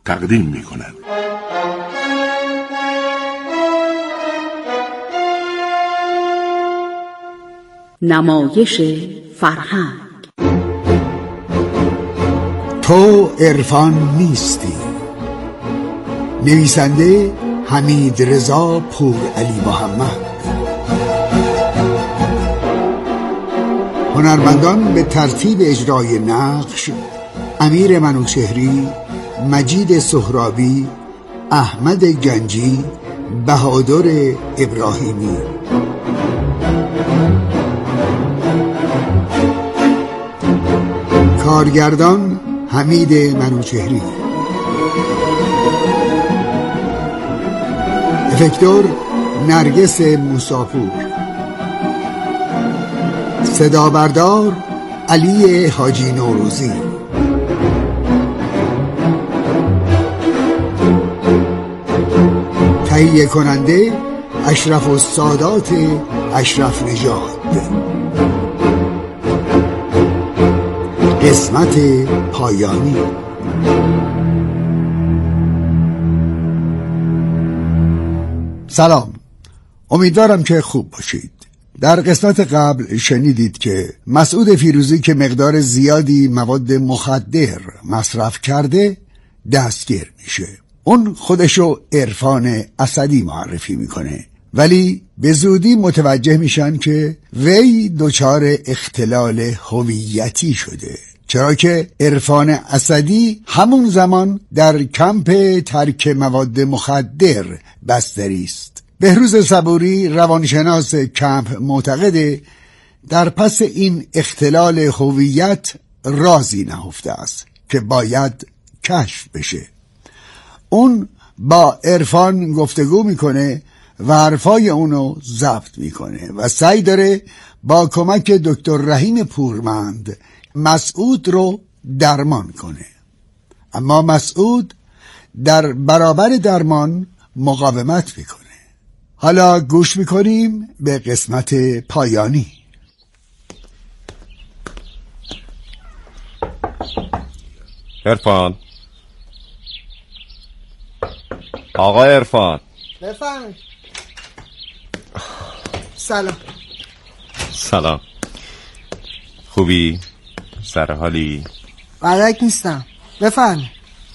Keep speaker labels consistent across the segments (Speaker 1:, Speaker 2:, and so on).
Speaker 1: تقدیم می‌کند.
Speaker 2: نمایش فرهنگ.
Speaker 3: تو عرفان نیستی. نویسنده حمید رضا پور علی محمد. هنرمندان به ترتیب اجرای نقش: امیر منوچهری، مجید سهرابی، احمد گنجی، بهادر ابراهیمی. کارگردان حمید منوچهری. افکتور نرگس موساپور. صدا بردار علی حاجی نوروزی. تهیه کننده اشرف السادات اشرف نژاد. قسمت پایانی. سلام، امیدوارم که خوب باشید. در قسمت قبل شنیدید که مسعود فیروزی که مقدار زیادی مواد مخدر مصرف کرده دستگیر میشه. اون خودشو عرفان اسدی معرفی میکنه، ولی به زودی متوجه میشن که وی دچار اختلال هویتی شده، چرا که عرفان اسدی همون زمان در کمپ ترک مواد مخدر بستری است. بهروز صبوری روانشناس کمپ معتقده در پس این اختلال هویت رازی نهفته است که باید کشف بشه. اون با عرفان گفتگو میکنه و حرفای اونو ضبط میکنه و سعی داره با کمک دکتر رحیم پورمند مسعود رو درمان کنه، اما مسعود در برابر درمان مقاومت میکنه. حالا گوش میکنیم به قسمت پایانی.
Speaker 4: عرفان، آقا عرفان.
Speaker 5: بفرمایید. سلام.
Speaker 4: سلام. خوبی؟ سر حالی؟
Speaker 5: بلک نیستم. بفرمایید.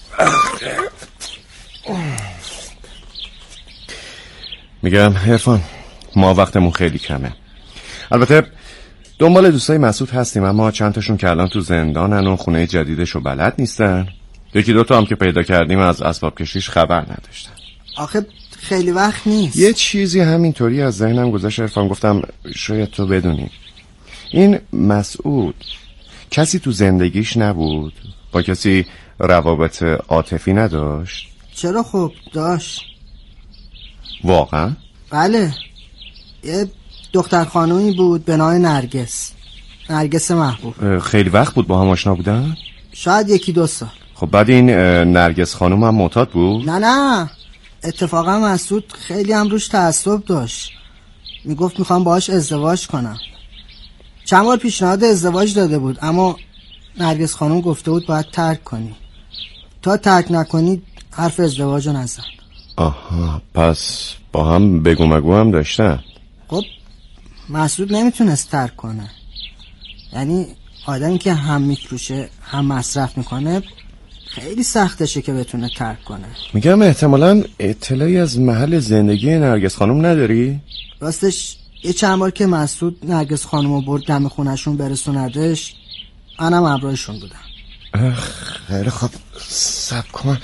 Speaker 4: میگم عرفان، ما وقتمون خیلی کمه. البته دنبال دوستای مسعود هستیم، اما چند تاشون که الان تو زندانن و خونه جدیدشو بلد نیستن. یکی دوتا هم که پیدا کردیم از اسباب کشیش خبر نداشتن.
Speaker 5: آخه خیلی وقت نیست.
Speaker 4: یه چیزی همینطوری از ذهنم گذشت عرفان، گفتم شاید تو بدونی. این مسعود کسی تو زندگیش نبود؟ با کسی روابط عاطفی نداشت؟
Speaker 5: چرا؟ خب داشت.
Speaker 4: واقعا؟
Speaker 5: بله، یه دختر خانومی بود به نام نرگس محبوب.
Speaker 4: خیلی وقت بود با هم آشنا بودن؟
Speaker 5: شاید 1-2 سال.
Speaker 4: خب بعد این نرگس خانوم هم معتاد بود؟
Speaker 5: نه، اتفاقا مسعود خیلی هم روش تعصب داشت. میگفت میخوام باهاش ازدواج کنم. چند بار پیشنهاد ازدواج داده بود، اما نرگس خانوم گفته بود باید ترک کنی. تا ترک نکنی حرف ازدواج رو نزن.
Speaker 4: آها، پس با هم بگو مگو هم داشتن.
Speaker 5: خب مسعود نمیتونست ترک کنه. یعنی آدمی که هم میفروشه هم مصرف میکنه خیلی سختشه که بتونه ترک کنه.
Speaker 4: میگم احتمالاً اطلاعی از محل زندگی نرگس خانم نداری؟
Speaker 5: راستش یه چند بار که مسعود نرگس خانم رو برد دم خونشون برسوندش، منم همراهشون بودم.
Speaker 4: خیلی خوب، صبر کن.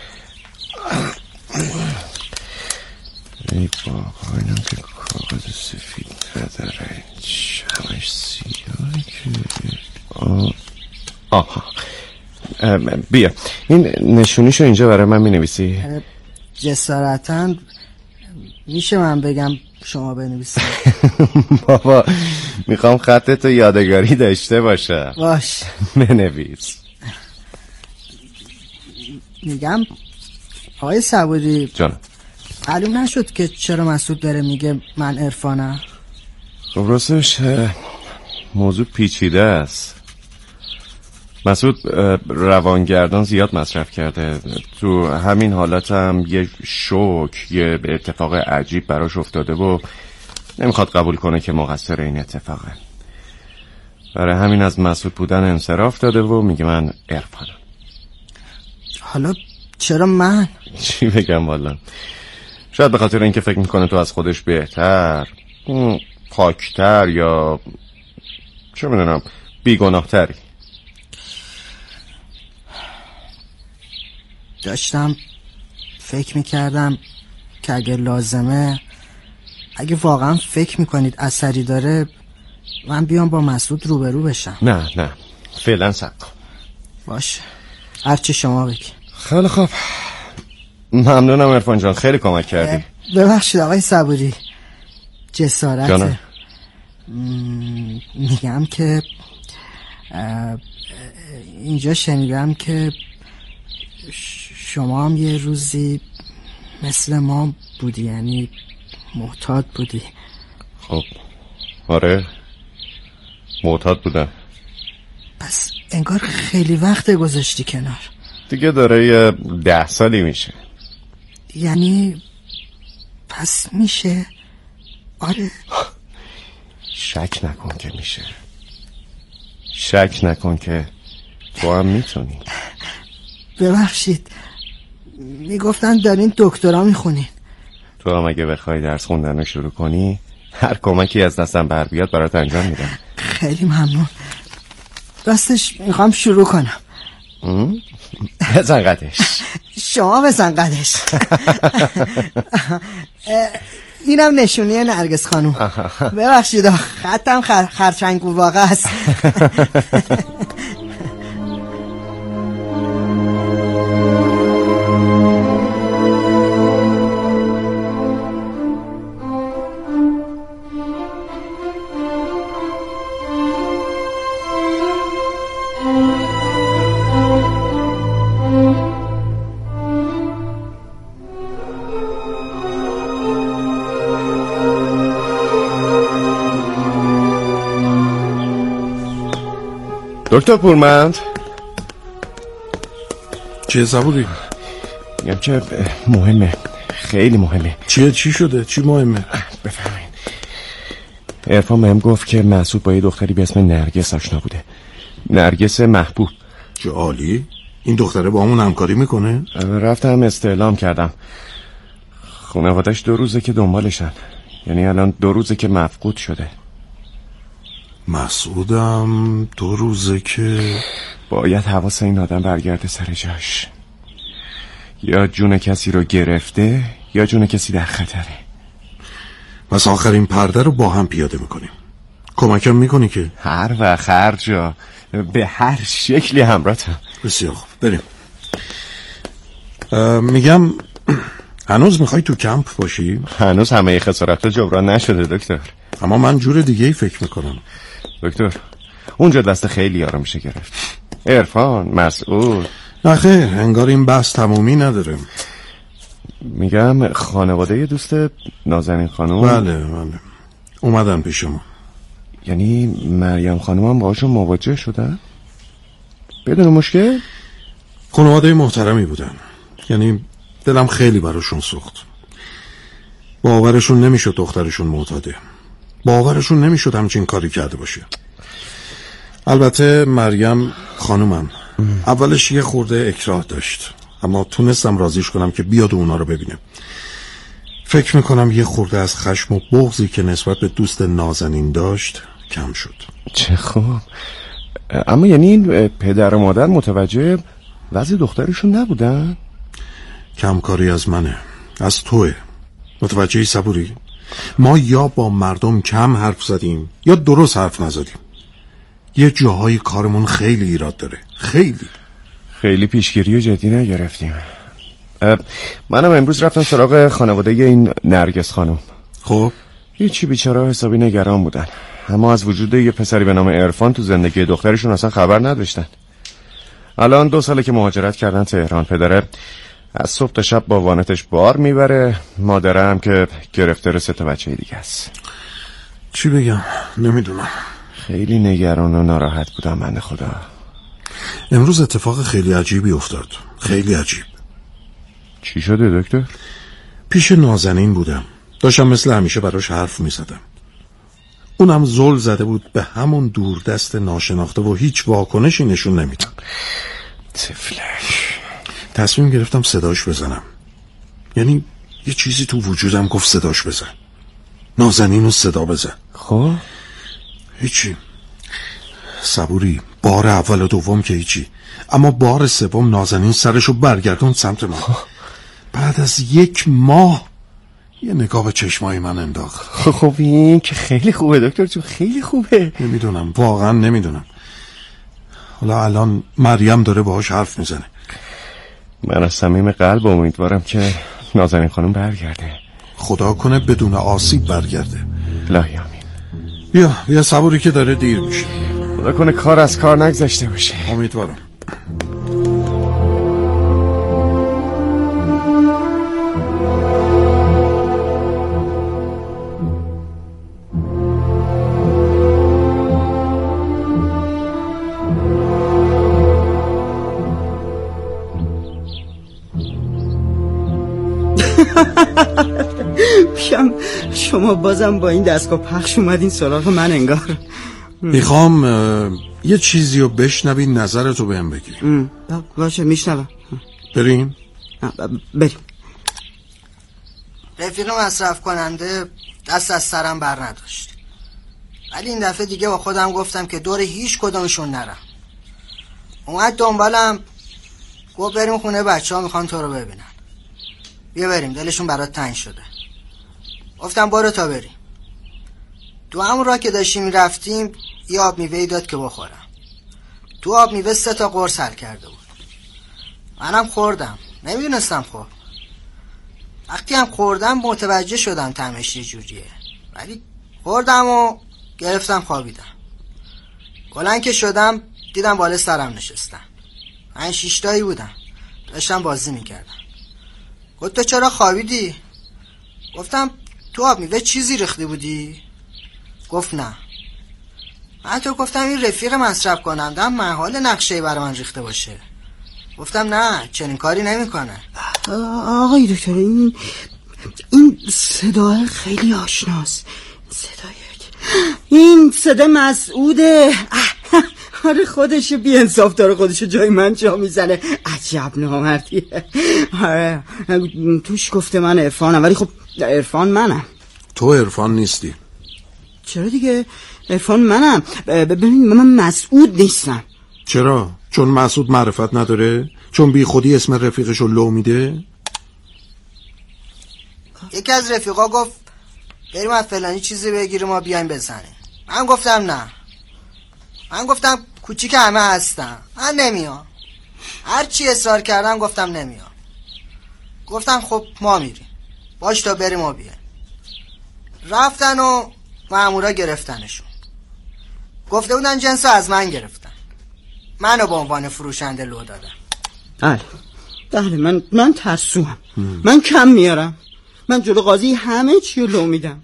Speaker 4: ای بابا، اینم که کاغذ سفید نداره، همش سیاهه که... آها، بیا این نشونیشو اینجا برای من مینویسی؟
Speaker 5: جسارتاً میشه من بگم شما بنویسی؟
Speaker 4: بابا میخوام خطتو یادگاری داشته باشه.
Speaker 5: باش
Speaker 4: بنویس.
Speaker 5: میگم آقای صبوری
Speaker 4: جانم،
Speaker 5: معلوم نشد که چرا مسعود داره میگه من عرفانم؟
Speaker 4: خب راستش موضوع پیچیده است. مسعود روانگردان زیاد مصرف کرده. تو همین حالت هم یه شوک، یه اتفاق عجیب براش افتاده و نمیخواد قبول کنه که مقصر این اتفاقه. برای همین از مسعود بودن انصراف داده و میگه من عرفانم.
Speaker 5: حالا چرا من؟
Speaker 4: چی بگم والا، شاید به خاطر اینکه فکر میکنه تو از خودش بهتر، پاکتر یا چه میدونم بیگناهتری.
Speaker 5: داشتم فکر میکردم که اگه لازمه، اگه واقعا فکر میکنید اثری داره، من بیام با مسعود روبرو بشم.
Speaker 4: نه فعلا صبر کن.
Speaker 5: باشه، هرچی شما بگی.
Speaker 4: خیلی خوب، ممنونم عرفان جان، خیلی کمک کردی.
Speaker 5: ببخشید آقای صبوری، جسارت
Speaker 4: جانم.
Speaker 5: میگم که اینجا شنیدم که شما هم یه روزی مثل ما بودی، یعنی معتاد بودی.
Speaker 4: خب آره، معتاد بودم.
Speaker 5: پس انگار خیلی وقت گذاشتی کنار.
Speaker 4: دیگه داره یه 10 سالی میشه.
Speaker 5: یعنی پس میشه؟ آره.
Speaker 4: شک نکن که میشه، شک نکن که تو هم میتونی.
Speaker 5: ببخشید، میگفتن دارین دکترا میخونین.
Speaker 4: تو هم اگه بخوای درس خوندن رو شروع کنی، هر کمکی از دستم بر بیاد برات انجام میدم.
Speaker 5: خیلی ممنون. راستش میخوام شروع کنم.
Speaker 4: بزن قدش.
Speaker 5: شما بزن قدش. اینم نشونی نرگس خانوم. ببخشید خطم خرچنگو واقع است.
Speaker 4: دکتر پورمند،
Speaker 1: چیه صبوری؟
Speaker 4: میگم که مهمه، خیلی مهمه.
Speaker 1: چی شده؟ چی مهمه؟
Speaker 4: بفرمایید. عرفان بهم گفت که مسعود با یه دختری به اسم نرگس آشنا بوده. نرگس محبوب.
Speaker 1: چه عالی. این دختره با همون همکاری میکنه؟
Speaker 4: رفتم استعلام کردم. خانواده‌اش 2 روزه که دنبالشن، یعنی الان 2 روزه که مفقود شده.
Speaker 1: مسعودم 2 روزه که
Speaker 4: باید حواس این آدم برگرده سر جاش. یا جون کسی رو گرفته یا جون کسی در خطره.
Speaker 1: پس آخرین پرده رو با هم پیاده میکنیم. کمکم میکنی که؟
Speaker 4: هر وقت هر جا، به هر شکلی همراهتم.
Speaker 1: بسیار خوب، بریم. میگم هنوز میخوای تو کمپ باشی؟
Speaker 4: هنوز همه خسارت‌ها جبران نشده دکتر.
Speaker 1: اما من جور دیگه ای فکر میکنم.
Speaker 4: دکتر اونجا دست خیلی یارو میشه گرفت. عرفان، مسعود.
Speaker 1: نه خیر، انگار این بحث تمومی نداره.
Speaker 4: میگم خانواده دوست نازنین خانم.
Speaker 1: بله اومدن پیش ما.
Speaker 4: یعنی مریم خانم هم باهاشون مواجه شدن؟ بدون مشکل؟
Speaker 1: خانواده محترمی بودن، یعنی دلم خیلی براشون سوخت. باورشون نمیشد دخترشون معتاده، باورشون نمیشد همچین کاری کرده باشه. البته مریم خانومم اولش یه خورده اکراه داشت، اما تونستم راضیش کنم که بیاد و اونا رو ببینه. فکر میکنم یه خورده از خشم و بغضی که نسبت به دوست نازنین داشت کم شد.
Speaker 4: چه خوب. اما یعنی این پدر و مادر متوجه وضع دخترشون نبودن؟
Speaker 1: کمکاری از منه، از توه. متوجهی صبوری؟ ما یا با مردم کم حرف زدیم یا درست حرف نزدیم. یه جاهای کارمون خیلی ایراد داره، خیلی
Speaker 4: پیشگیری و جدی نگرفتیم. منم امروز رفتم سراغ خانواده این نرگس خانم.
Speaker 1: خب
Speaker 4: هیچی، بیچاره حسابی نگران بودن، اما از وجود یه پسری به نام عرفان تو زندگی دخترشون اصلا خبر نداشتن. الان 2 ساله که مهاجرت کردن تهران. پدره از صبح تا شب با وانتش بار میبره، مادره هم که گرفتار 3 بچه دیگه است.
Speaker 1: چی بگم؟ نمیدونم.
Speaker 4: خیلی نگران و ناراحت بودم بنده خدا.
Speaker 1: امروز اتفاق خیلی عجیبی افتاد. خیلی عجیب.
Speaker 4: چی شده دکتر؟
Speaker 1: پیش نازنین بودم. داشتم مثل همیشه براش حرف میزدم. اونم زل زده بود به همون دوردست ناشناخته و هیچ واکنشی نشون نمیداد.
Speaker 4: طفلش.
Speaker 1: تصمیم گرفتم صداش بزنم. یعنی یه چیزی تو وجودم گفت صداش بزن. نازنین رو صدا بزن.
Speaker 4: خب
Speaker 1: هیچی. صبوری. بار اول و دوم که هیچی، اما بار سوم نازنین سرشو برگردون سمت من. بعد از 1 ماه یه نگاه به چشمای من انداخت.
Speaker 4: خب این که خیلی خوبه دکتر جون، خیلی خوبه.
Speaker 1: نمیدونم، واقعا نمیدونم. حالا الان مریم داره باهاش حرف میزنه.
Speaker 4: من از صمیم قلب امیدوارم که نازنین خانم برگرده.
Speaker 1: خدا کنه بدون آسیب برگرده.
Speaker 4: الهی آمین.
Speaker 1: بیا صبوری که داره دیر میشه.
Speaker 4: خدا کنه کار از کار نگذشته باشه.
Speaker 1: امیدوارم.
Speaker 5: شما بازم با این دستگاه پخش اومدین سراغ من انگار.
Speaker 1: میخوام یه چیزی رو بشنوی، نظرتو بهم بگی.
Speaker 5: باشه میشنوم.
Speaker 1: بریم؟
Speaker 5: بریم. رفیق مصرف کننده دست از سرم بر نداشت، ولی این دفعه دیگه با خودم گفتم که دور هیچ کدومشون نرم. اومد دنبالم، گفت بریم خونه بچه ها میخوان تو رو ببینن. بیا بریم، دلشون برات تنگ شده. گفتم برو تا بریم. تو همون راه که داشتیم رفتیم یه آب میوه‌ای داد که بخورم. تو آب میوه 3 تا قرص حل کرده بود. منم خوردم، نمیدونستم خب. وقتی هم خوردم متوجه شدم طعمش یه جوریه، ولی خوردم و گرفتم خوابیدم. کلنگ که شدم دیدم بالا سرم نشستن. 5-6 تایی بودم، داشتم بازی میکردم. گفت تو چرا خوابیدی؟ گفتم تو آب میوه چیزی ریختی بودی؟ گفت نه. من تو گفتم این رفیق مصرف کنندم محال نقشه‌ای برای من ریخته باشه. گفتم نه، چنین کاری نمیکنه. آقای دکتر این صدای خیلی آشناست. این صدا مسعوده. آره خودشو بی انصاف داره، خودشو جای من جا میزنه. عجب نامردیه. آره توش گفته من عرفانم، ولی خب عرفان منم.
Speaker 1: تو عرفان نیستی.
Speaker 5: چرا دیگه؟ عرفان منم. ببین من مسعود نیستم.
Speaker 1: چرا؟ چون مسعود معرفت نداره؟ چون بی خودی اسم رفیقشو لو میده؟ یکی از رفیقا گفت بریم از فلانی چیزی بگیریم و بیایم بزنیم. من گفتم نه. من گفتم کوچیک همه هستم، من نمیام. هر چی اصرار کردم گفتم نمیام. گفتم خب ما میریم. باش تا بریم و بیایم. رفتن و مامورا گرفتنشون. گفته بودن جنسو از من گرفتن. منو به عنوان فروشنده لو دادن. بله من ترسوام. من کم میارم. من جلو قاضی همه چی رو لو میدم.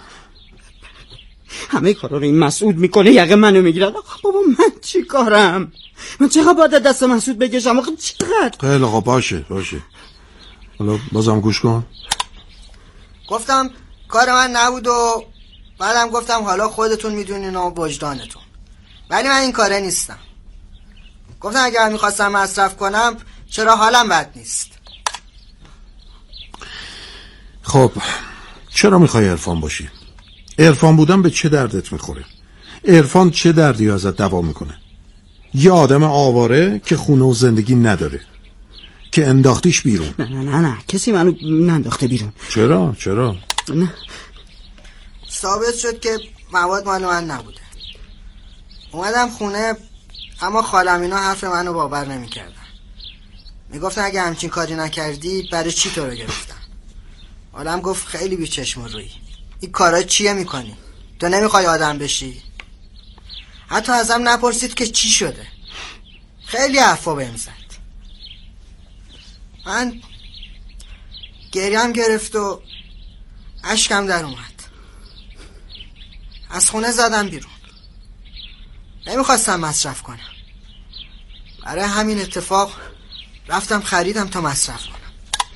Speaker 1: همه کارا رو این مسعود میکنه، یقه منو میگیره. بابا من چی کارم؟ من چقدر باید دست مسعود بکشم؟ آخه چقدر؟ خیلی آقا باشه. حالا بازم گوش کن. گفتم کار من نبود و بعدم گفتم حالا خودتون میدونین و وجدانتون، ولی من این کاره نیستم. گفتم اگر میخواستم مصرف کنم چرا حالم بد نیست. خب چرا میخوای عرفان باشی؟ عرفان بودن به چه دردت میخوره؟ عرفان چه دردی ازت دوا میکنه؟ یه آدم آواره که خونه و زندگی نداره که انداختیش بیرون. نه کسی منو ننداخته بیرون. چرا؟ نه ثابت شد که مواد مال من نبوده. اومدم خونه، اما خالم اینا حرف منو باور نمیکردن. میگفتن اگه همچین کاری نکردی برای چی تو رو گرفتن؟ حالم گفت خیلی بیچشم و رویی، این کارا چیه میکنی؟ تو نمیخوای آدم بشی؟ حتی ازم نپرسید که چی شده. خیلی حرفا بهم زد. من گریم گرفت و اشکم در اومد. از خونه زدم بیرون. نمیخواستم مصرف کنم.
Speaker 5: برای همین اتفاق رفتم خریدم تا مصرف کنم.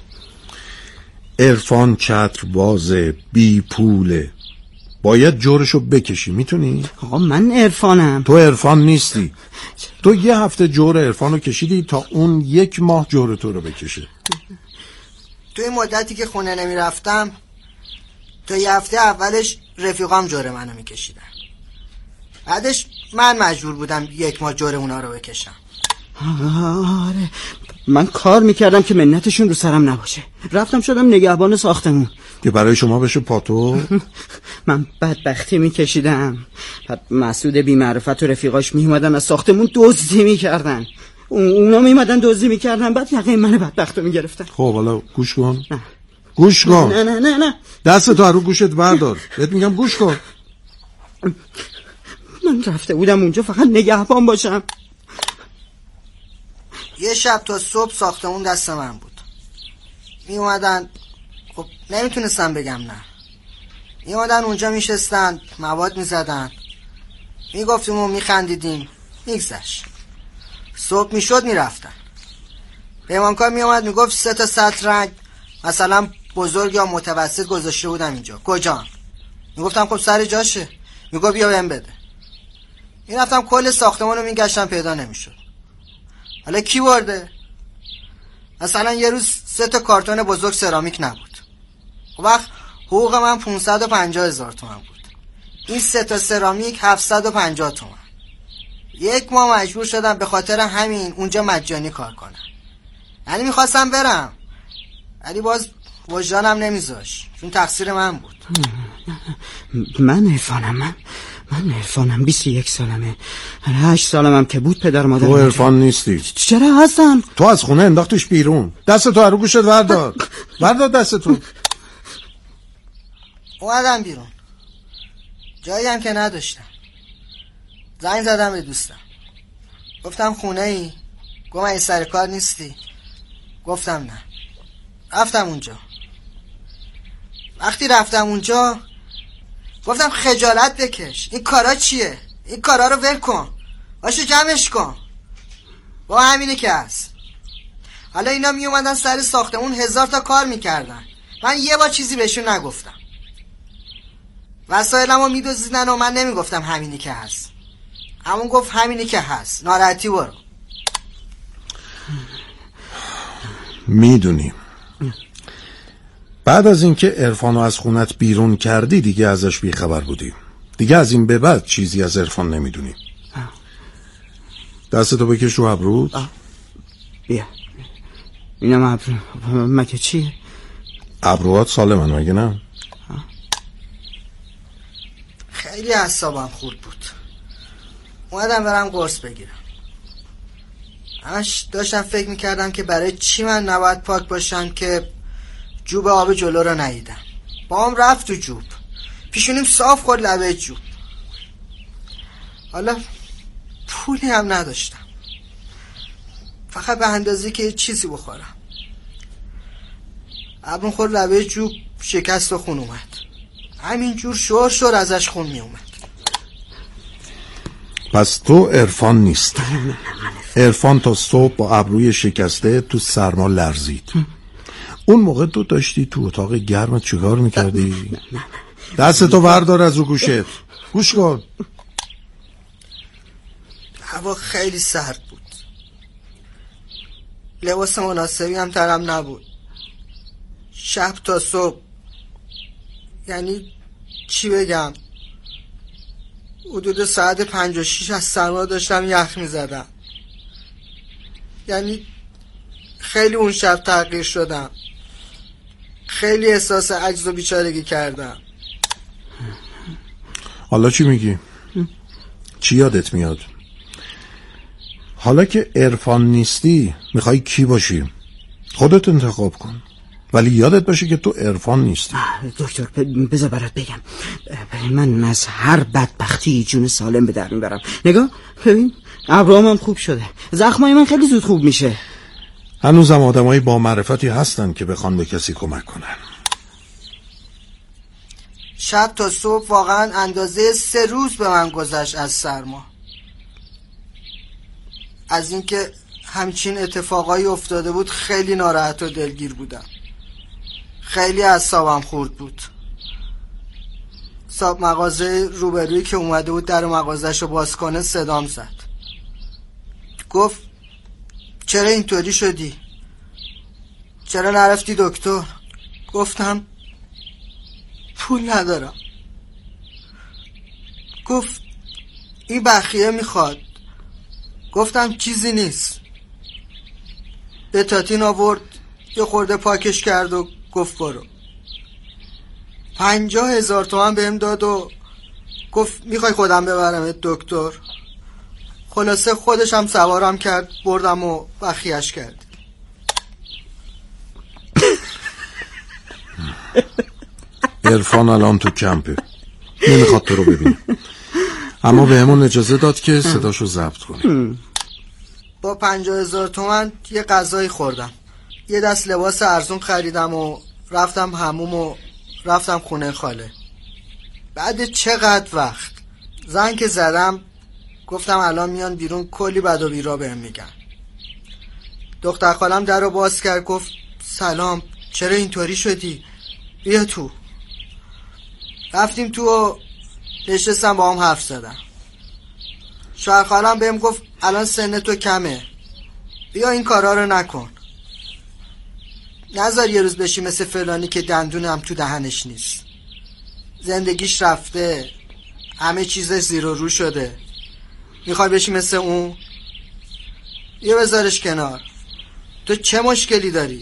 Speaker 1: عرفان چتر بازه، بی پوله، باید جورشو بکشی. میتونی؟
Speaker 6: آقا من عرفانم.
Speaker 1: تو عرفان نیستی. تو یه هفته جور عرفانو کشیدی تا اون 1 ماه جور تو رو بکشه.
Speaker 5: تو این مدتی که خونه نمی رفتم تا یه هفته اولش رفیقام جور منو میکشیدن، بعدش من مجبور بودم 1 ماه جور اونا رو بکشم.
Speaker 6: آره من کار میکردم که منتشون رو سرم نباشه. رفتم شدم نگهبان ساختمون
Speaker 1: که برای شما بشه پاتو.
Speaker 6: من بدبختی میکشیدم. بعد مسعود بی معرفت و رفیقاش میومدن از ساختمون دزدی میکردن. اونا میومدن دزدی میکردن، بعد یقه من بدبختو میگرفتن.
Speaker 1: خب حالا گوش کن. نه. گوش کن.
Speaker 6: نه
Speaker 1: دستتو از رو گوشت بردار. بهت میگم گوش کن.
Speaker 6: من رفته بودم اونجا فقط نگهبان باشم.
Speaker 5: یه شب تا صبح ساختمون دست من بود. می اومدن، خب نمیتونستم بگم نه. می اومدن اونجا میشستن، مواد میزدن، میگفتیم و میخندیدیم، میگذشت. صبح میشد میرفتن. پیمانکار می اومد میگفت 3 تا سطرنگ مثلا بزرگ یا متوسط گذاشته بودم اینجا. کجا؟ میگفتم خب سر جاشه. میگفت بیا بهم بده. میرفتم کل ساختمانو میگشتم، پیدا نمیشد. حالا کی برده؟ مثلا یه روز 3 تا کارتون بزرگ سرامیک نبود. وقت حقوق من 550,000 تومان بود. این 3 تا سرامیک 750 تومان. 1 ماه مجبور شدم به خاطر همین اونجا مجانی کار کنم. یعنی میخواستم برم ولی باز وجدانم نمیذاش، چون تقصیر من بود.
Speaker 6: من عرفانم 21 سالمه. 8 سالمم که بود پدر مادر.
Speaker 1: تو عرفان نیستی.
Speaker 6: چرا هستم؟
Speaker 1: تو از خونه انداختش بیرون. دستتو از رو گوشت بردار. بردار دستتو.
Speaker 5: اومدم بیرون، جایی هم که نداشتم. زنگ زدم به دوستم، گفتم خونه ای؟ گفت من سر کار نیستی؟ گفتم نه. رفتم اونجا. وقتی رفتم اونجا گفتم خجالت بکش، این کارا چیه؟ این کارا رو ول کن، باشه جمعش کن. با همینه که هست. حالا اینا می اومدن سر ساختمون 1000 تا کار میکردن، من یه بار چیزی بهشون نگفتم. وسایلمو میدزدیدن و من نمیگفتم همینی که هست. همون گفت همینی که هست، ناراحتی برو.
Speaker 1: میدونیم بعد از اینکه عرفانو از خونت بیرون کردی دیگه ازش بیخبر بودی. دیگه از این به بعد چیزی از عرفان نمیدونی. دستتو بکش رو ابروت.
Speaker 6: بیا اینم ابرو. مگه چیه؟
Speaker 1: ابروات سالمن مگه نه؟
Speaker 5: خیلی اعصابم خورد بود. اومدم برم قرص بگیرم. همش داشتم فکر میکردم که برای چی من نباید پاک باشم که جوب آب جلو رو ندیدم. با هم رفت تو جوب، پیشونیم صاف خورد لبه جوب. حالا پولی هم نداشتم، فقط به اندازه که یه چیزی بخورم. ابرون خورد لبه جوب، شکست و خون اومد. همینجور شور ازش خون می اومد.
Speaker 1: پس تو عرفان نیست. عرفان تا صبح با ابروی شکسته تو سرما لرزید. اون موقع تو داشتی تو اتاق گرمت چیکار میکردی؟ دستتو بردار از رو گوشت. گوش کن.
Speaker 5: هوا خیلی سرد بود، لباس مناسبی هم ترم نبود. شب تا صبح، یعنی چی بگم، حدود ساعت 5 و 6 از سرما داشتم یخ میزدم. یعنی خیلی اون شب تغییر شدم، خیلی احساس عجز و بیچارگی کردم.
Speaker 1: حالا چی میگی؟ چی یادت میاد؟ حالا که عرفان نیستی میخوای کی باشی؟ خودت انتخاب کن، ولی یادت باشه که تو عرفان نیستی.
Speaker 6: دکتر بذار برات بگم، من از هر بدبختی جون سالم به در میبرم. نگاه ببین، ابروامم خوب شده، زخمای من خیلی زود خوب میشه.
Speaker 1: هنوزم آدمایی با معرفتی هستن که بخوان به کسی کمک کنن.
Speaker 5: شب تا صبح واقعا اندازه 3 روز به من گذشت از سرما. از اینکه همچین اتفاقایی افتاده بود خیلی ناراحت و دلگیر بودم. خیلی اعصابم خورد بود. صاحب مغازه روبرویی که اومده بود در مغازه‌شو باز کنه صدام زد. گفت چرا اینطوری شدی؟ چرا نرفتی دکتر؟ گفتم پول ندارم. گفت این بخیه میخواد. گفتم چیزی نیست. بتاتین آورد یه خورده پاکش کرد و گفت برو. 50,000 تومان بهم داد و گفت میخوای خودم ببرم دکتر؟ خلاصه خودش هم سوارم کرد، بردم و بخیهش کرد.
Speaker 1: عرفان الان تو کمپه، نمیخواد تو رو ببینه، اما بهمون اجازه داد که صداشو ضبط کنیم.
Speaker 5: با 50,000 تومان یه غذایی خوردم، یه دست لباس ارزون خریدم و رفتم حموم و رفتم خونه خاله. بعد چقدر وقت زنگ که زدم گفتم الان میان بیرون کلی بد و بیرا بهم میگن. دختر خالم در رو باز کرد، گفت سلام، چرا اینطوری شدی؟ بیا تو. رفتیم تو و نشستم با هم حرف زدم. شوهر خالم بهم گفت الان سن تو کمه، بیا این کارا رو نکن، نذار یه روز بشی مثل فلانی که دندونم تو دهنش نیست. زندگیش رفته، همه چیزش زیر و رو شده، میخوای بشی مثل اون؟ یه بذارش کنار، تو چه مشکلی داری؟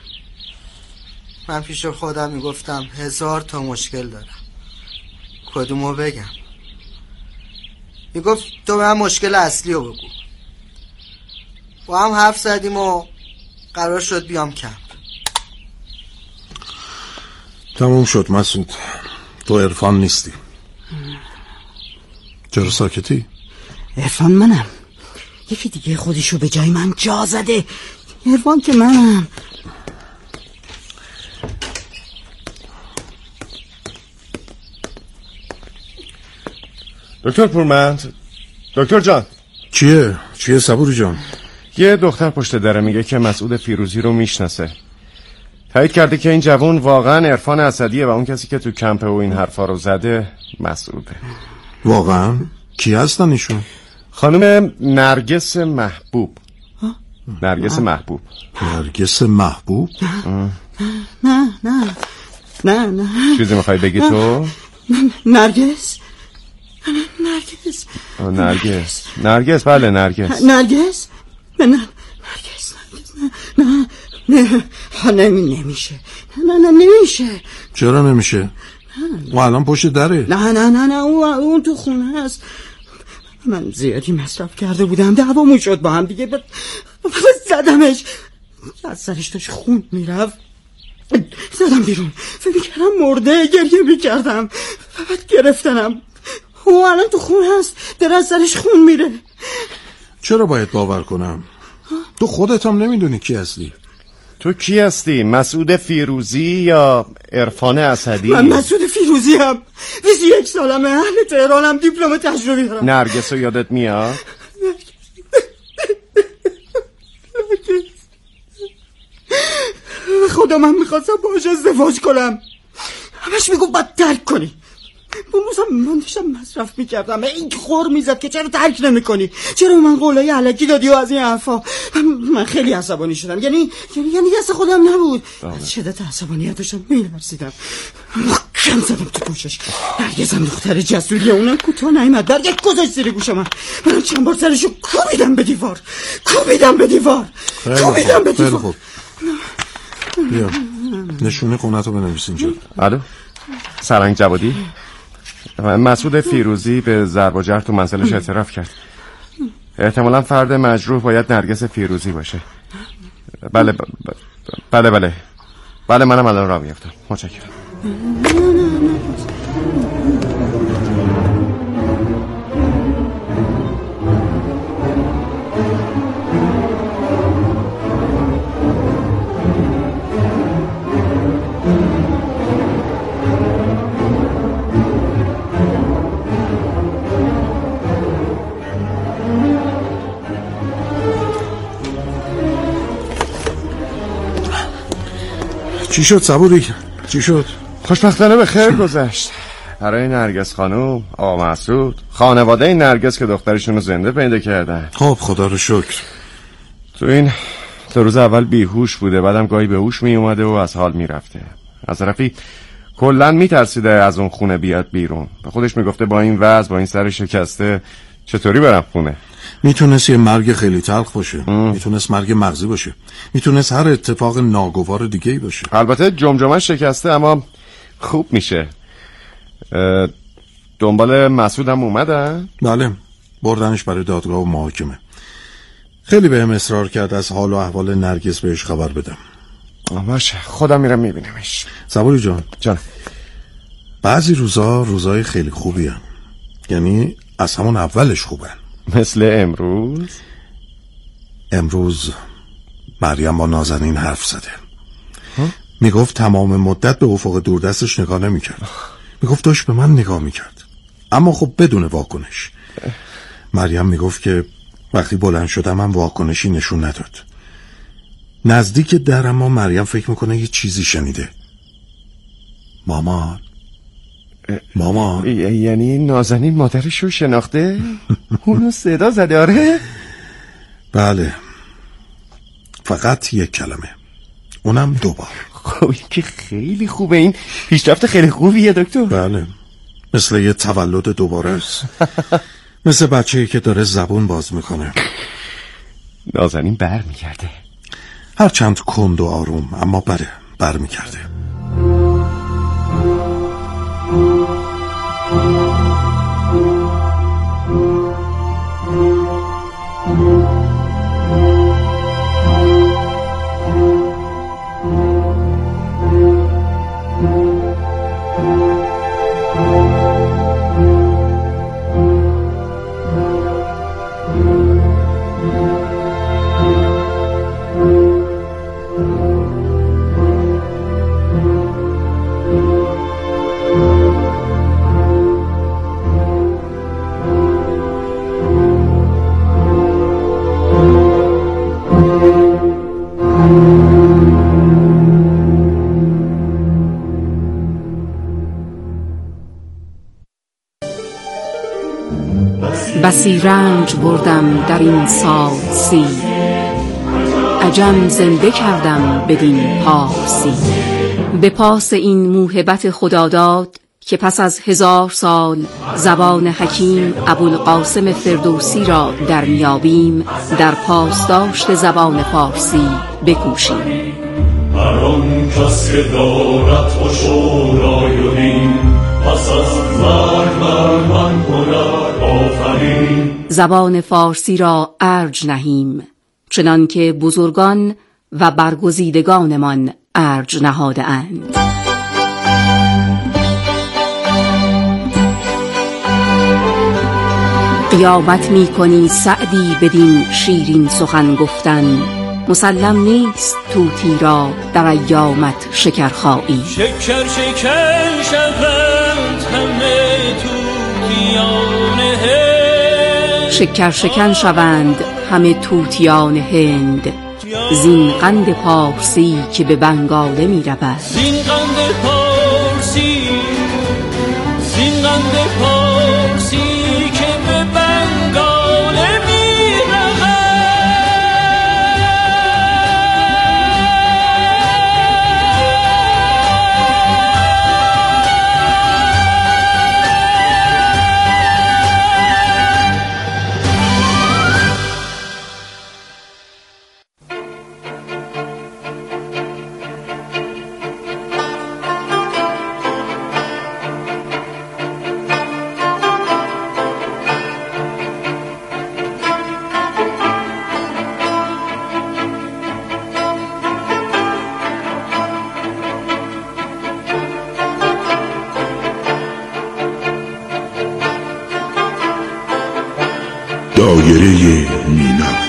Speaker 5: من پیش خودم میگفتم 1000 تا مشکل دارم، کدومو بگم؟ میگفت تو به من مشکل اصلی رو بگو. با هم حرف زدیم و قرار شد بیام کمپ.
Speaker 1: تموم شد مسعود، تو عرفان نیستی. چرا ساکتی؟
Speaker 6: عرفان منم، یکی دیگه خودشو به جای من جا زده. عرفان که منم.
Speaker 4: دکتر پورمند، دکتر جان.
Speaker 1: چیه صبوری جان؟
Speaker 4: یه دختر پشت دره میگه که مسعود فیروزی رو میشناسه. تایید کرده که این جوان واقعا عرفان اسدیه و اون کسی که تو کمپ و این حرفا رو زده مسعوده.
Speaker 1: واقعا؟ کی هستن ایشون؟
Speaker 4: خانم نرگس محبوب. نرگس محبوب.
Speaker 1: نرگس محبوب؟
Speaker 6: نه
Speaker 4: چیزی میخوای بگی تو؟
Speaker 6: نرگس
Speaker 4: بله نرگس.
Speaker 6: نه نمیشه. نمیشه.
Speaker 1: چرا نمیشه؟ و الان پشت دره.
Speaker 6: نه اون تو خونه هست. من زیادی مصرف کرده بودم، دعوامون شد با هم دیگه، زدمش، از سرش داشت خون میرفت، زدم بیرون، فکر میکردم مرده، گریه میکردم، بعد گرفتنم، او الان تو خونه هست، در از سرش خون میره.
Speaker 1: چرا باید باور کنم؟ تو خودت هم نمیدونی کی هستی.
Speaker 4: تو کی هستی؟ مسعود فیروزی یا عرفان اسدی؟
Speaker 6: من مسعود فیروزی هم، 21 سالمه، اهل تهرانم، دیپلم تجربی دارم.
Speaker 4: نرگس رو یادت میاد؟
Speaker 6: خدا من میخواستم باهاش ازدواج کنم، همش میگفت باید ترک کنی. اون روزم من داشتم مصرف میکردم، این خور میزد که چرا ترک نمیکنی، چرا من قولای علکی دادی و از این حرفا. من خیلی عصبانی شدم، یعنی دست خودم نبود، از شدت عصبانیت داشتم میلرزیدم، کم زدم تو پوشش. نرگسم دختر جسوریه، اونم کوتاه نیامد، برگشت گذاشت زیر گوش من چند بار سرشو کوبیدم به دیوار.
Speaker 1: خیلی خوب. بیا نشونه خونتو بنویس اینجا.
Speaker 4: الو، سرنگ جوادی. مسعود فیروزی به ضرب و جرح تو منزلش اعتراف کرد. احتمالا فرد مجروح باید نرگس فیروزی باشه. بله منم الان راه میافتم. متشکرم.
Speaker 1: چی شد صبوری؟ چی شد؟
Speaker 4: خوشبختانه به خیر گذشت. برای نرگس خانم، آقا مسعود، خانواده نرگس که دخترشون رو زنده پیدا کردن.
Speaker 1: خب خدا رو شکر.
Speaker 4: تو این 2 روز اول بیهوش بوده، بعدم گاهی به هوش می اومده و از حال می رفته. از طرفی کلن می ترسیده از اون خونه بیاد بیرون. به خودش می گفته با این وضع، با این سر شکسته چطوری برم خونه.
Speaker 1: میتونست یه مرگ خیلی تلخ باشه، میتونست مرگ مغزی باشه، میتونست هر اتفاق ناگوار دیگه‌ای باشه.
Speaker 4: البته جمجمه شکسته اما خوب میشه. دنبال مسعود هم اومدن؟
Speaker 1: بله، بردنش برای دادگاه و محاکمه. خیلی بهم اصرار کرد از حال و احوال نرگس بهش خبر بدم.
Speaker 4: باشه، خودم میرم میبینمش.
Speaker 1: صبوری جان،
Speaker 4: جان،
Speaker 1: بعضی روزای خیلی خوبی هن. یعنی از همون اولش خوبن.
Speaker 4: مثل امروز؟
Speaker 1: امروز مریم با نازنین حرف زده. میگفت تمام مدت به افق دوردستش نگاه نمیکرد. میگفت داشت به من نگاه میکرد، اما خب بدون واکنش. مریم میگفت که وقتی بلند شدم من واکنشی نشون نداد. نزدیک در اما مریم فکر میکنه یه چیزی شنیده. مامان
Speaker 4: یعنی نازنین مادرشو شناخته؟ اونو صدا زده؟ آره؟
Speaker 1: بله، فقط 1 کلمه، اونم 2 بار.
Speaker 4: خب این که خیلی خوبه، این پیشرفت خیلی خوبیه دکتر.
Speaker 1: بله، مثل یه تولد دوباره است. مثل بچه‌ای که داره زبون باز میکنه.
Speaker 4: نازنین بر میگرده،
Speaker 1: هرچند کند و آروم، اما بر میگرده.
Speaker 2: بسی رنج بردم در این سال 30، عجم زنده کردم بدین پارسی. به پاس این موهبت خداداد که پس از 1000 سال زبان حکیم ابوالقاسم فردوسی را در میابیم، در پاسداشت زبان فارسی بکوشیم.
Speaker 7: هر آن کس که دارد خشونای و دین، پس از مرگ بر من کند آفرین.
Speaker 2: زبان فارسی را ارج نهیم، چنان که بزرگان و برگزیدگانمان ارج نهاده اند. قیامت می کنی سعدی بدین شیرین سخن گفتن، مسلم نیست طوطی را در ایامت شکرخایی.
Speaker 7: شکر شکر شوند همه طوطیان هند،
Speaker 2: شکر شکن شوند همه طوطیان هند. زین قند پارسی که به بنگاله می رود،
Speaker 7: زین قند پارسی، زین قند پارسی که به بنگاله می رود.
Speaker 8: دایره مینم.